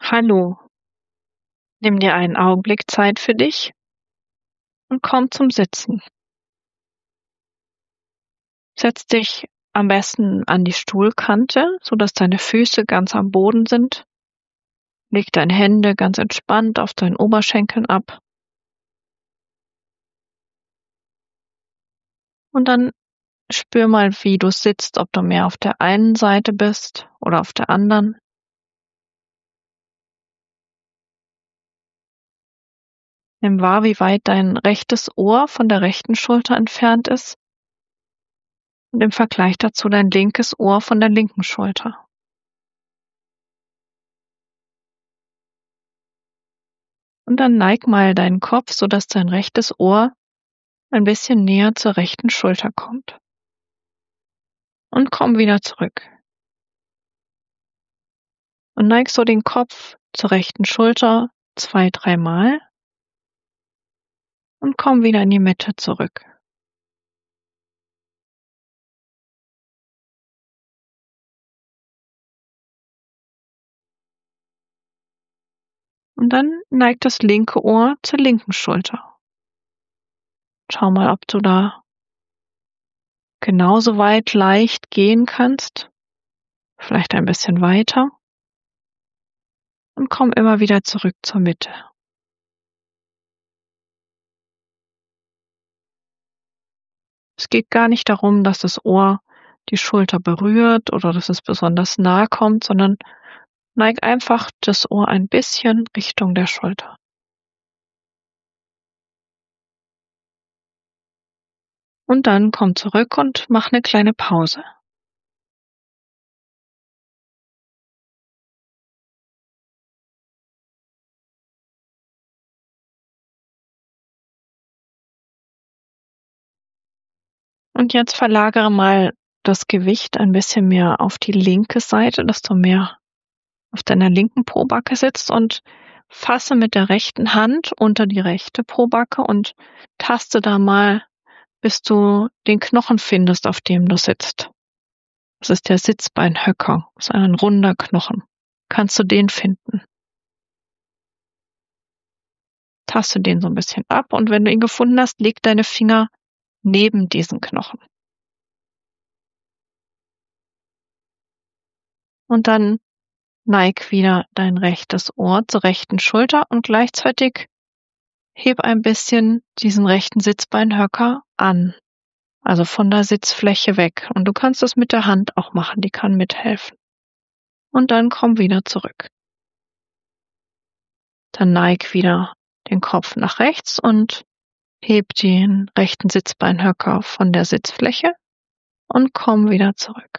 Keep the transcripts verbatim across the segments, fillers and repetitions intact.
Hallo, nimm dir einen Augenblick Zeit für dich und komm zum Sitzen. Setz dich am besten an die Stuhlkante, sodass deine Füße ganz am Boden sind. Leg deine Hände ganz entspannt auf deinen Oberschenkeln ab. Und dann spür mal, wie du sitzt, ob du mehr auf der einen Seite bist oder auf der anderen. Nimm wahr, wie weit dein rechtes Ohr von der rechten Schulter entfernt ist und im Vergleich dazu dein linkes Ohr von der linken Schulter. Und dann neig mal deinen Kopf, sodass dein rechtes Ohr ein bisschen näher zur rechten Schulter kommt. Und komm wieder zurück. Und neig so den Kopf zur rechten Schulter zwei, dreimal und komm wieder in die Mitte zurück. Und dann neig das linke Ohr zur linken Schulter. Schau mal, ob du da genauso weit leicht gehen kannst, vielleicht ein bisschen weiter. Und komm immer wieder zurück zur Mitte. Es geht gar nicht darum, dass das Ohr die Schulter berührt oder dass es besonders nahe kommt, sondern neig einfach das Ohr ein bisschen Richtung der Schulter. Und dann komm zurück und mach eine kleine Pause. Und jetzt verlagere mal das Gewicht ein bisschen mehr auf die linke Seite, dass du mehr auf deiner linken Pobacke sitzt und fasse mit der rechten Hand unter die rechte Pobacke und taste da mal, bis du den Knochen findest, auf dem du sitzt. Das ist der Sitzbeinhöcker, das ist ein runder Knochen. Kannst du den finden? Taste den so ein bisschen ab und wenn du ihn gefunden hast, leg deine Finger neben diesen Knochen. Und dann neig wieder dein rechtes Ohr zur rechten Schulter und gleichzeitig heb ein bisschen diesen rechten Sitzbeinhöcker an, also von der Sitzfläche weg. Und du kannst das mit der Hand auch machen, die kann mithelfen. Und dann komm wieder zurück. Dann neig wieder den Kopf nach rechts und heb den rechten Sitzbeinhöcker von der Sitzfläche und komm wieder zurück.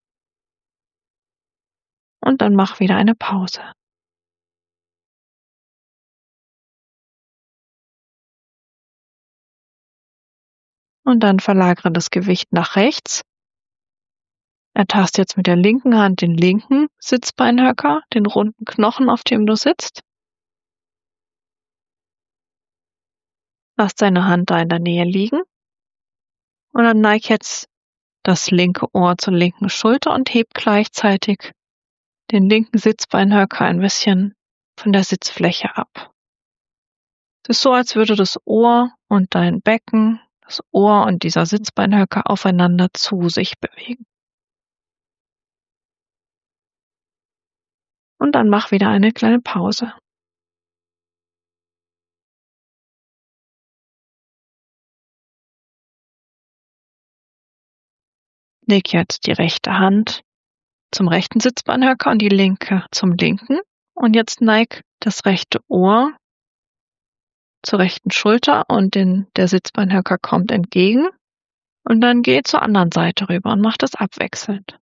Und dann mach wieder eine Pause. Und dann verlagere das Gewicht nach rechts. Ertaste jetzt mit der linken Hand den linken Sitzbeinhöcker, den runden Knochen, auf dem du sitzt. Lass deine Hand da in der Nähe liegen. Und dann neig jetzt das linke Ohr zur linken Schulter und heb gleichzeitig den linken Sitzbeinhöcker ein bisschen von der Sitzfläche ab. Es ist so, als würde das Ohr und dein Becken, das Ohr und dieser Sitzbeinhöcker aufeinander zu sich bewegen. Und dann mach wieder eine kleine Pause. Leg jetzt die rechte Hand zum rechten Sitzbeinhöcker und die linke zum linken. Und jetzt neig das rechte Ohr zur rechten Schulter und den, der Sitzbeinhöcker kommt entgegen. Und dann geh zur anderen Seite rüber und mach das abwechselnd.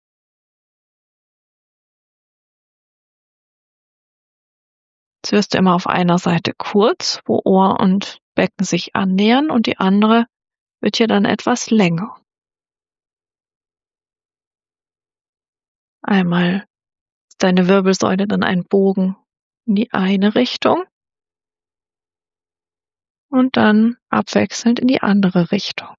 Jetzt wirst du immer auf einer Seite kurz, wo Ohr und Becken sich annähern, und die andere wird hier dann etwas länger. Einmal ist deine Wirbelsäule dann ein Bogen in die eine Richtung und dann abwechselnd in die andere Richtung.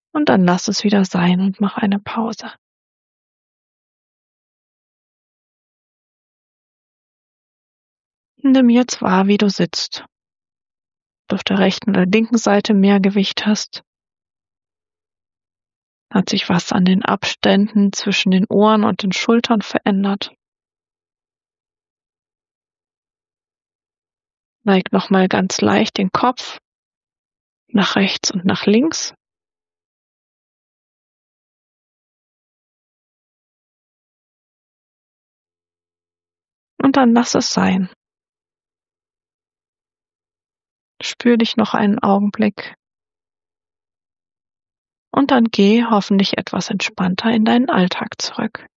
Und dann lass es wieder sein und mach eine Pause. Nimm jetzt wahr, wie du sitzt. Ob du auf der rechten oder linken Seite mehr Gewicht hast. Hat sich was an den Abständen zwischen den Ohren und den Schultern verändert? Neig nochmal ganz leicht den Kopf nach rechts und nach links. Und dann lass es sein. Spür dich noch einen Augenblick. Und dann geh hoffentlich etwas entspannter in deinen Alltag zurück.